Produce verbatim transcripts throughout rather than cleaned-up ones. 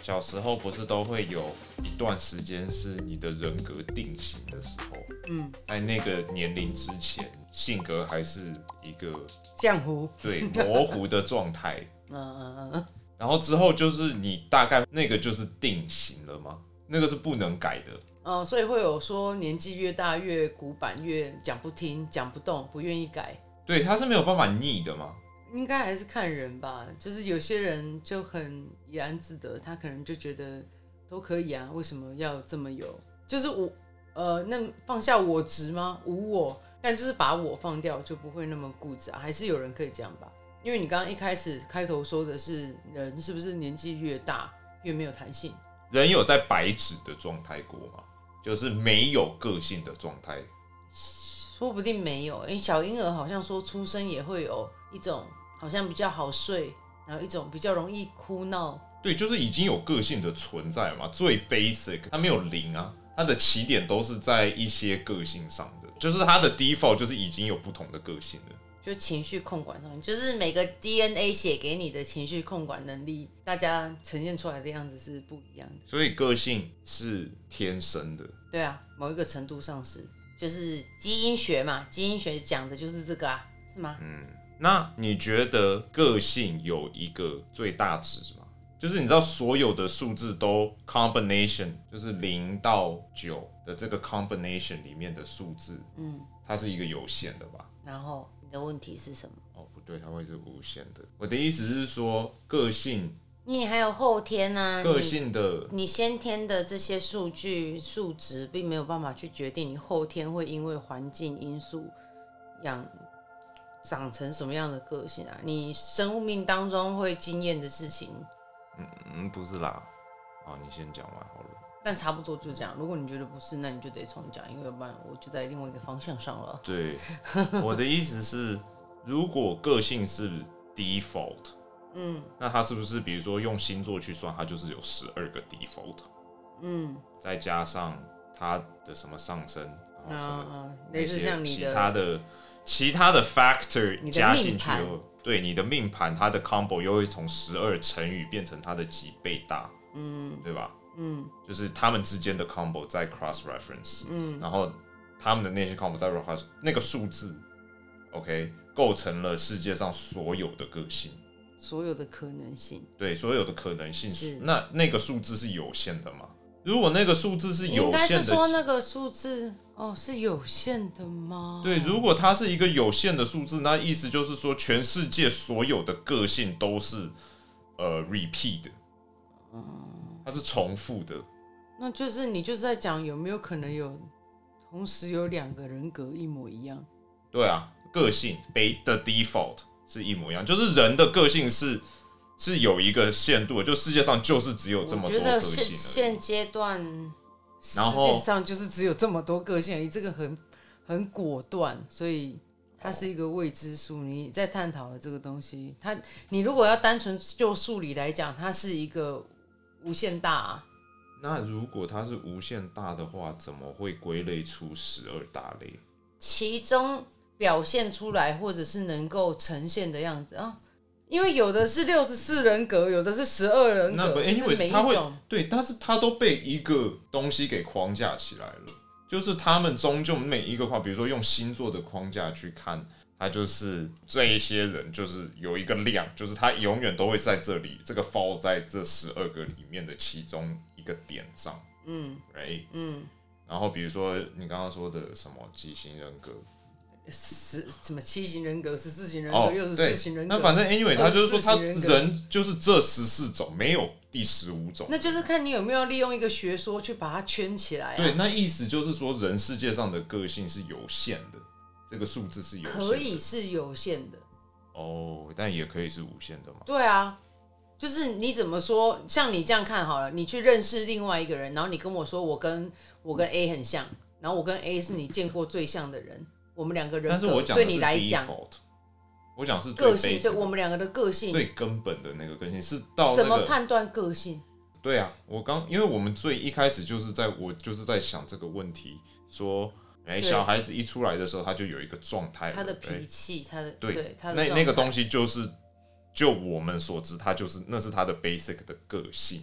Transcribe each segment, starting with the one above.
小时候不是都会有一段时间是你的人格定型的时候，嗯，在那个年龄之前，性格还是一个浆糊， 对模糊的状态， 嗯嗯嗯， 然后之后就是你大概那个就是定型了吗？那个是不能改的。 哦、所以会有说年纪越大越古板，越讲不听、讲不动、不愿意改。 对，他是没有办法逆的嘛。 应该还是看人吧，就是有些人就很怡然自得，他可能就觉得都可以啊，为什么要这么有？就是我呃，那放下我执吗？无我，但就是把我放掉，就不会那么固执啊。还是有人可以这样吧？因为你刚刚一开始开头说的是人是不是年纪越大越没有弹性？ 人有在白纸的状态过吗？就是没有个性的状态。 说不定没有，因为小婴儿好像说出生也会有一种好像比较好睡，然后一种比较容易哭闹。 对，就是已经有个性的存在嘛，最 basic， 它没有零啊，它的起点都是在一些个性上的，就是它的 default 就是已经有不同的个性了。 就情绪控管上面，就是每个 D N A 写给你的情绪控管能力，大家呈现出来的样子是不一样的。 所以个性是天生的。 对啊，某一个程度上是，就是基因学嘛，基因学讲的就是这个啊，是吗？ 嗯，那你觉得个性有一个最大值吗？就是你知道所有的数字都 combination， 就是零到九的这个 combination 里面的数字，嗯，它是一个有限的吧？ 然后你的问题是什么？ 哦，不对，它会是无限的。我的意思是说，个性， 你还有后天啊， 个性的， 你, 你先天的这些数据数值，并没有办法去决定你后天会因为环境因素养长成什么样的个性啊。你生命当中会经验的事情， 嗯嗯，不是啦。好，你先讲完好了。 但差不多就这样。如果你觉得不是，那你就得重讲，因为要不然我就在另外一个方向上了。 对，我的意思是，如果个性是 default， 嗯，那它是不是比如说用星座去算，它就是有十二个 default， 嗯，再加上它的什么上升，然后什么类似像你的其他的其他的 factor 加进去后，对你的命盘，它的 combo 又会从十二乘以变成它的几倍大，嗯，对吧？嗯，就是他们之间的 combo 在 cross reference， 嗯，然后他们的那些 combo 在 cross 那个数字 ，OK， 构成了世界上所有的个性， 所有的可能性， 对，所有的可能性是那那个数字是有限的吗？如果那个数字是有限的， 应该是说那个数字哦是有限的吗？ 对，如果它是一个有限的数字，那意思就是说全世界所有的个性都是呃 repeat 的，嗯。它是重复的， 那就是你就是在讲有没有可能有同时有两个人格一模一样？ 对啊，个性的 default 是一模一样，就是人的个性是是有一个限度的，就世界上就是只有这么多个性而已。 我觉得现现阶段世界上就是只有这么多个性而已，这个很很果断，所以它是一个未知数。你在探讨的这个东西，它你如果要单纯就数理来讲，它是一个无限大啊。 那如果它是无限大的话，怎么会归类出十二大类？ 其中表现出来或者是能够呈现的样子啊，因为有的是六十四人格，有的是十二人格，就是每一种对，但是它都被一个东西给框架起来了，就是他们终究每一个框，比如说用星座的框架去看。他就是这一些人，就是有一个量，就是他永远都会在这里，这个 fall 在这十二个里面的其中一个点上，嗯 ，right， 嗯，然后比如说你刚刚说的什么几型人格， 十什么七型人格、十四型人格、六十四型人格， 那反正 anyway， 他就是说他人就是这十四种，没有第十五种， 那就是看你有没有利用一个学说去把它圈起来、啊。 对，那意思就是说，人世界上的个性是有限的。这个数字是有限的， 可以是有限的哦，但也可以是无限的嘛？ 对啊，就是你怎么说？像你这样看好了，你去认识另外一个人，然后你跟我说我跟我跟 A 很像，然后我跟 A 是你见过最像的人，我们两个人但是我讲对你来讲， 我讲是个性，对我们两个的个性最根本的那个个性是到、那个、 怎么判断个性？ 对啊，我刚因为我们最一开始就是在我就是在想这个问题，说。哎，小孩子一出来的时候，他就有一个状态， 他的脾气，他的对， 对他的那那个东西就是，就我们所知，他就是那是他的 basic 的个性。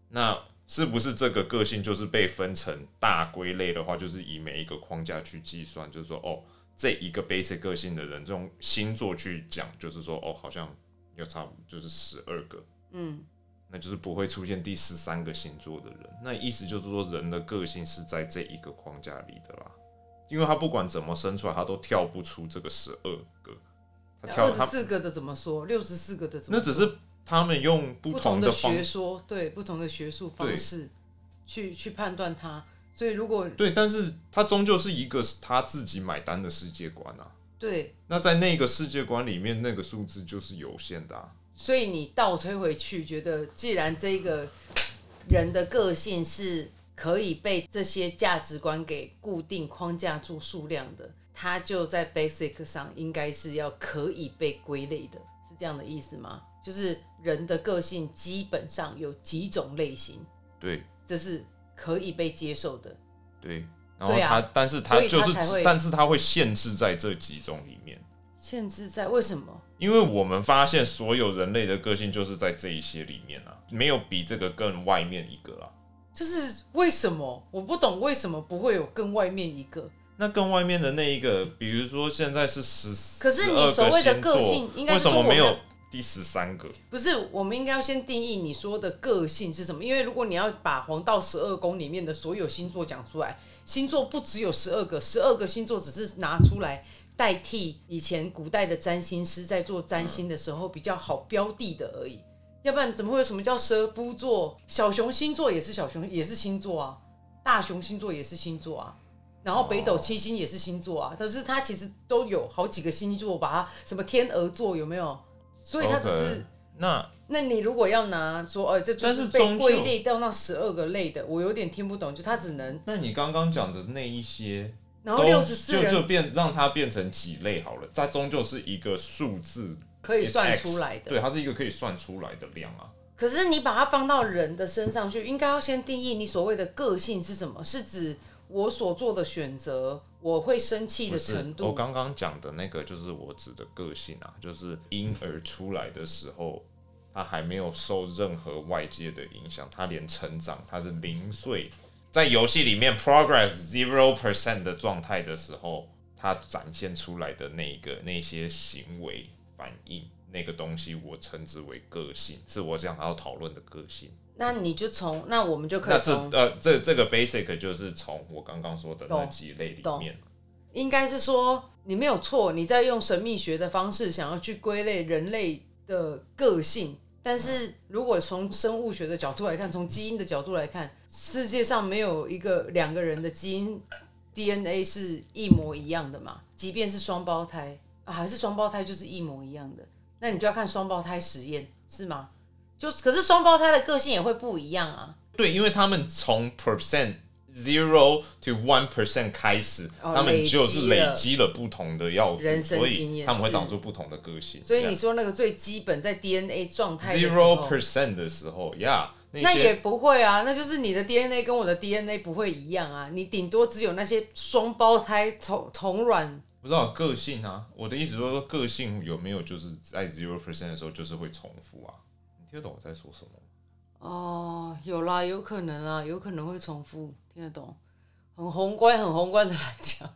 那是不是这个个性就是被分成大归类的话，就是以每一个框架去计算，就是说哦，这一个 basic 个性的人，这种星座去讲，就是说哦，好像有差不多就是十二个，嗯，那就是不会出现第十三个星座的人。那意思就是说，人的个性是在这一个框架里的啦，因为他不管怎么生出来，他都跳不出这个十二个。 二十四个的怎么说？六十四个的怎么说？ 那只是他们用不同的方学说，对不同的学术方式去去判断它。所以如果对，但是它终究是一个他自己买单的世界观啊。 对， 那在那个世界观里面，那个数字就是有限的啊。 所以你倒推回去，觉得既然这个人的个性是可以被这些价值观给固定框架住数量的。它就在 basic 上应该是要可以被归类的，是这样的意思吗？就是人的个性基本上有几种类型， 对， 这是可以被接受的。 对，然后它，啊、但是它就是，但是它会限制在这几种里面。 限制在为什么？ 因为我们发现所有人类的个性就是在这一些里面啊，没有比这个更外面一个啦。 就是为什么？我不懂为什么不会有更外面一个。 那更外面的那一个，比如说现在是十， 可是你所谓的个性，应该为什么没有第十三个？ 不是，我们应该要先定义你说的个性是什么？因为如果你要把黄道十二宫里面的所有星座讲出来，星座不只有十二个，十二个星座只是拿出来代替以前古代的占星师在做占星的时候比较好标的的而已。要不然怎么会有什么叫蛇夫座？小熊星座也是小熊，也是星座啊，大熊星座也是星座啊。然后北斗七星也是星座啊，可是它其实都有好几个星座，把它什么天鹅座有没有？所以它只是、okay, 那那你如果要拿说，呃，这就是被归类到那十二个类的，我有点听不懂，就它只能。 那你刚刚讲的那一些， 然后六十四人就就变让它变成几类好了，它终究是一个数字， 可以算出来的。 对，它是一个可以算出来的量啊。 可是你把它放到人的身上去，应该要先定义你所谓的个性是什么？是指我所做的选择，我会生气的程度。 我刚刚讲的那个就是我指的个性啊，就是婴儿出来的时候，他还没有受任何外界的影响，他连成长，他是零岁，在游戏里面 progress zero percent 的状态的时候，他展现出来的那个那些行为反应，那个东西我称之为个性，是我想要讨论的个性。 那你就从那我们就可以从那呃这这个 basic 就是从我刚刚说的那几类里面， 应该是说你没有错，你在用神秘学的方式想要去归类人类的个性，但是如果从生物学的角度来看，从基因的角度来看，世界上没有一个两个人的基因 D N A 是一模一样的嘛，即便是双胞胎啊，还是双胞胎就是一模一样的，那你就要看双胞胎实验是吗？就可是双胞胎的个性也会不一样啊。 对，因为他们从 percent zero to one percent 开始、哦，他们就是累积了不同的要素， 人生经验， 所以他们会长出不同的个性。 所以你说那个最基本在 D N A 状态的时候 zero percent 的时候，呀、yeah, 那， 那也不会啊，那就是你的 D N A 跟我的 D N A 不会一样啊，你顶多只有那些双胞胎同同卵。 不知道个性啊，我的意思说个性有没有就是在 zero percent 的时候就是会重复啊？你听得懂我在说什么？ 哦，有啦，有可能啦，有可能会重复，听得懂，很宏观，很宏观的来讲，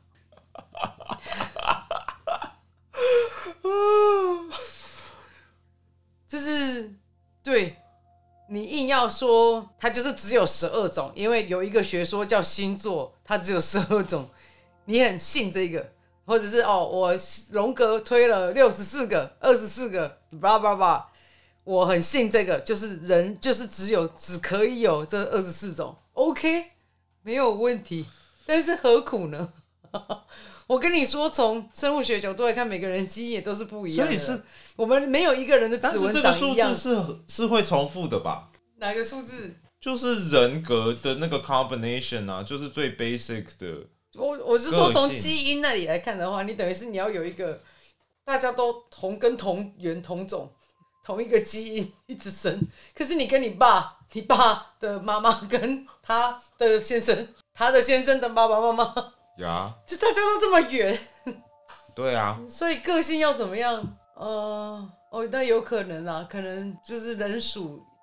就是对你硬要说它就是只有十二种，因为有一个学说叫星座，它只有十二种，你很信这个，或者是哦，我荣格推了六十四个、二十四个，叭叭叭。我很信这个，就是人就是只有只可以有这二十四种 ，OK， 没有问题。但是何苦呢？我跟你说，从生物学角度来看，每个人基因也都是不一样的，所以是我们没有一个人的指纹长一样。 但是这个数字是是会重复的吧？ 哪个数字？ 就是人格的那个 combination 啊，就是最 basic 的。 我我是说，从基因那里来看的话，你等于是你要有一个大家都同根同源同种。同一个基因一直生，可是你跟你爸，你爸的妈妈跟他的先生，他的先生的爸爸妈妈， 呀， 就大家都这么远， 对啊， 所以个性要怎么样？呃，哦，那有可能啊，可能就是人属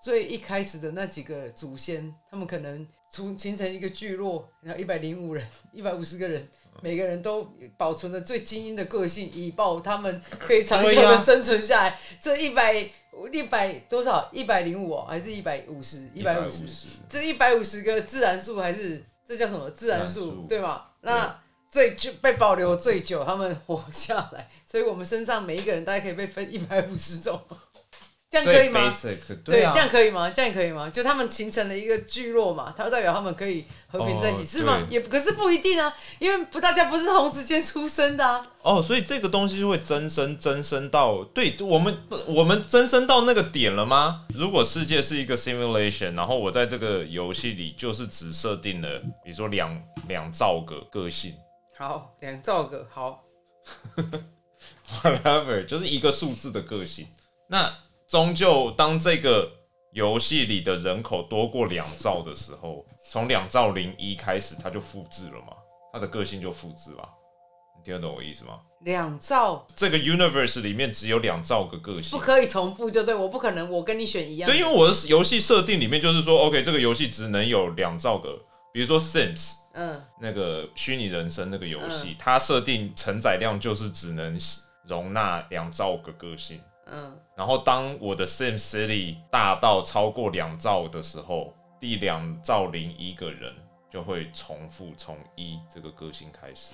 最一开始的那几个祖先，他们可能出形成一个聚落，然后一百零五人、一百五十个人，每个人都保存了最精英的个性，以报他们可以长久的生存下来。啊、这一百一百多少？一百零五还是一百五十？一百五十？这一百五十个自然数还是这叫什么自然数？对吗？那最久被保留最久，他们活下来，所以我们身上每一个人大概可以被分一百五十种。这样可以吗？ basic, 对、 啊， 这样可以吗？这样可以吗？就他们形成了一个聚落嘛，它代表他们可以和平在一起，哦、是吗？也可是不一定啊，因为不大家不是同时间出生的啊。 哦，所以这个东西就会增生，增生到对我们，我们增生到那个点了吗？如果世界是一个 simulation， 然后我在这个游戏里就是只设定了，比如说两两兆个个性， 好，两兆个，好 ，whatever， 就是一个数字的个性，那。终究，当这个游戏里的人口多过两兆的时候，从两兆零一开始，它就复制了嘛，它的个性就复制了。你听得懂我意思吗？ 两兆， 这个 universe 里面只有两兆个个性， 不可以重复，就对，我不可能，我跟你选一样的。 对，因为我的游戏设定里面就是说 ，OK， 这个游戏只能有两兆个，比如说 Sims， 嗯，那个虚拟人生那个游戏，嗯、它设定承载量就是只能容纳两兆个个性。嗯，然后当我的 Sim City 大到超过两兆的时候，第两兆零一个人就会重复从一这个个性开始。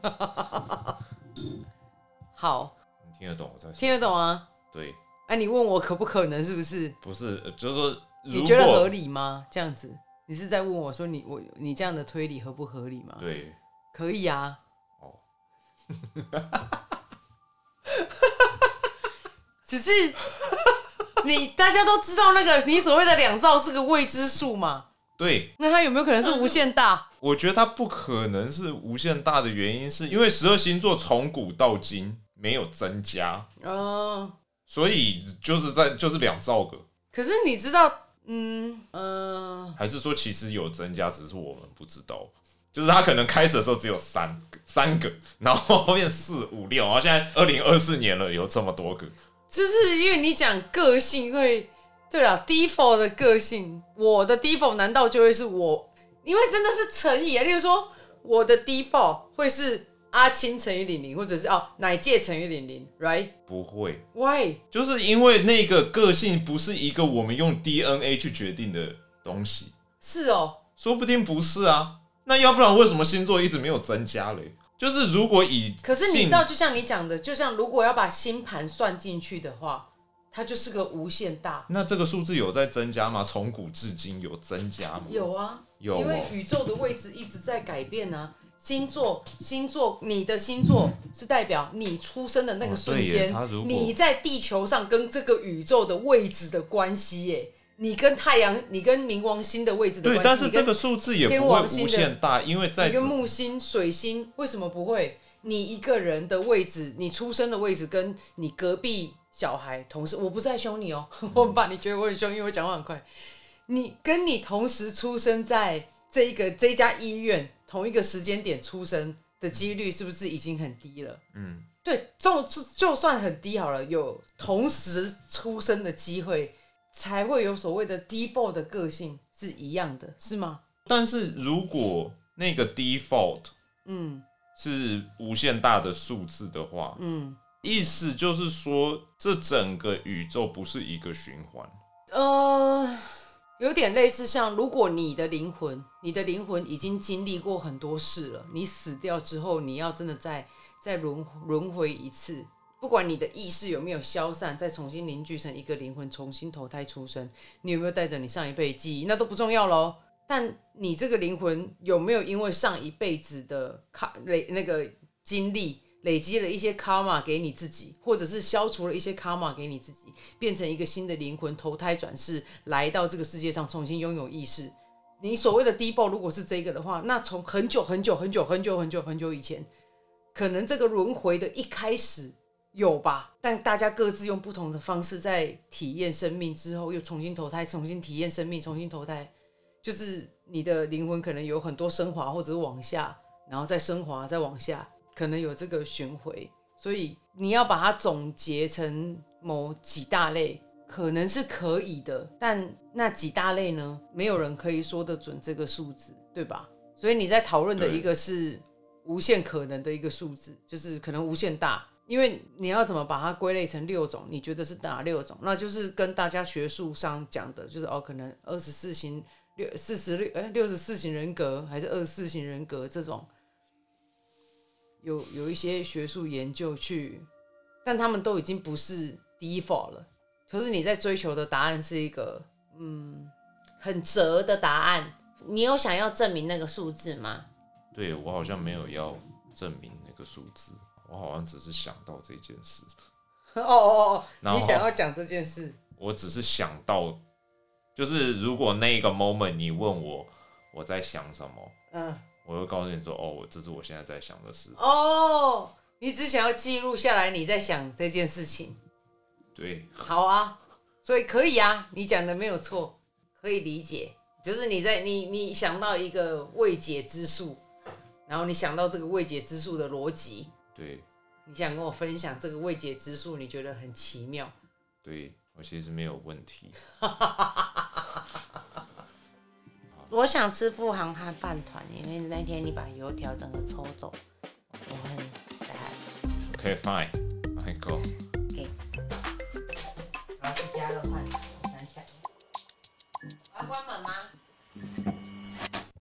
好， 你听得懂我在说？ 听得懂啊？ 对。 哎、啊，你问我可不可能？是不是？ 不是，就是说， 你觉得合理吗？这样子，你是在问我说你我你这样的推理合不合理吗？ 对， 可以啊。哦。只是你大家都知道那个你所谓的两兆是个未知数嘛？ 对。 那它有没有可能是无限大？ 我觉得它不可能是无限大的原因，是因为十二星座从古到今没有增加，哦，所以就是在就是两兆个。 可是你知道，嗯呃， 还是说其实有增加，只是我们不知道。就是它可能开始的时候只有三三个，然后后面四五六，然后现在二零二四年了，有这么多个。 就是因为你讲个性会，对啦 default 的个性，我的 default 难道就会是我？因为真的是乘以啊，例如说我的 default 会是阿青乘以零零，或者是哦奶戒乘以零零 ，right？ 不会 ，why？ 就是因为那个个性不是一个我们用 D N A 去决定的东西。 是哦， 说不定不是啊。那要不然为什么星座一直没有增加嘞？就是如果以可是你知道，就像你讲的，就像如果要把星盘算进去的话，它就是个无限大。 那这个数字有在增加吗？从古至今有增加吗？ 有啊， 有、哦， 因为宇宙的位置一直在改变啊。星座，星座，你的星座是代表你出生的那个瞬间、哦，你在地球上跟这个宇宙的位置的关系耶。你跟太阳，你跟冥王星的位置的关系， 对，但是这个数字也不会无限大，因为在你跟木星、水星为什么不会？你一个人的位置，你出生的位置跟你隔壁小孩同时，我不是在凶你哦，我很怕你觉得我很凶，因为我讲话很快。你跟你同时出生在这一个这一家医院同一个时间点出生的几率，是不是已经很低了？嗯，对，就就算很低好了，有同时出生的机会。才会有所谓的 default 的个性是一样的，是吗？ 但是如果那个 default 嗯是无限大的数字的话，嗯，意思就是说这整个宇宙不是一个循环。 呃，有点类似像，如果你的灵魂，你的灵魂已经经历过很多事了，你死掉之后，你要真的再再轮轮回一次。不管你的意识有没有消散，再重新凝聚成一个灵魂，重新投胎出生，你有没有带着你上一辈的记忆，那都不重要咯。但你这个灵魂有没有因为上一辈子的累那个经历，累积了一些 karma 给你自己，或者是消除了一些 karma 给你自己，变成一个新的灵魂，投胎转世来到这个世界上，重新拥有意识。你所谓的 default 如果是这个的话，那从很久很久很久很久很久很久以前，可能这个轮回的一开始。有吧，但大家各自用不同的方式在体验生命之后，又重新投胎，重新体验生命，重新投胎，就是你的灵魂可能有很多升华，或者是往下，然后再升华，再往下，可能有这个循回。所以你要把它总结成某几大类， 可能是可以的，但那几大类呢？没有人可以说得准这个数字，对吧？所以你在讨论的一个是无限可能的一个数字，就是可能无限大。因为你要怎么把它归类成六种？你觉得是哪六种？那就是跟大家学术上讲的，就是哦，可能二十四型、六四十六、哎，六十四型人格还是二十四型人格这种，有有一些学术研究去，但他们都已经不是 default 了。可是你在追求的答案是一个嗯很折的答案。你有想要证明那个数字吗？ 对，我好像没有要证明那个数字。我好像只是想到这件事。 哦哦哦，你想要讲这件事？ 我只是想到，就是如果那个 moment 你问我我在想什么，嗯，我会告诉你说，哦，这是我现在在想的事。 哦，你只想要记录下来你在想这件事情。 对， 好啊，所以可以啊，你讲的没有错，可以理解。就是你在你你想到一个未解之数，然后你想到这个未解之数的逻辑。 对， 你想跟我分享这个未解之数，你觉得很奇妙。 对，我其实没有问题。 我想吃富航和饭团，因为那天你把油条整个抽走，我很 sad。 OK fine，I go。 OK。我要去加热饭，我想想。我要关门吗？